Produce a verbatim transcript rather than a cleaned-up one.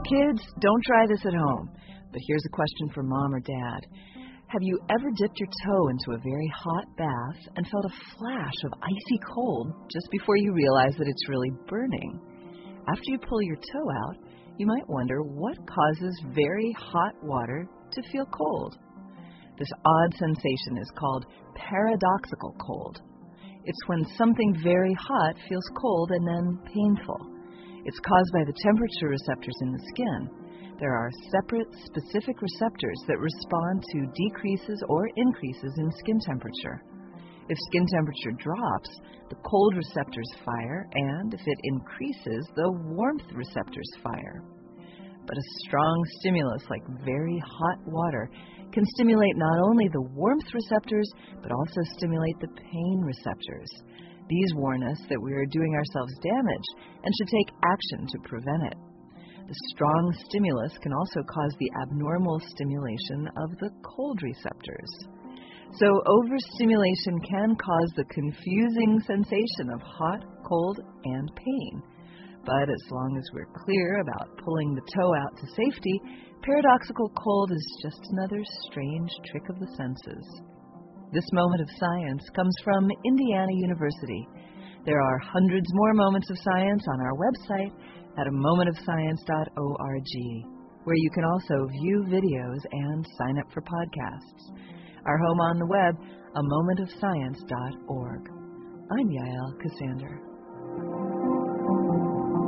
Kids, don't try this at home. But here's a question for mom or dad. Have you ever dipped your toe into a very hot bath and felt a flash of icy cold just before you realize that it's really burning? After you pull your toe out, you might wonder what causes very hot water to feel cold. This odd sensation is called paradoxical cold. It's when something very hot feels cold and then painful. It's caused by the temperature receptors in the skin. There are separate, specific receptors that respond to decreases or increases in skin temperature. If skin temperature drops, the cold receptors fire, and if it increases, the warmth receptors fire. But a strong stimulus like very hot water can stimulate not only the warmth receptors, but also stimulate the pain receptors. These warn us that we are doing ourselves damage and should take action to prevent it. The strong stimulus can also cause the abnormal stimulation of the cold receptors. So overstimulation can cause the confusing sensation of hot, cold, and pain. But as long as we're clear about pulling the toe out to safety, paradoxical cold is just another strange trick of the senses. This moment of science comes from Indiana University. There are hundreds more moments of science on our website at a moment of science dot org, where you can also view videos and sign up for podcasts. Our home on the web, a moment of science dot org. I'm Yael Ksander.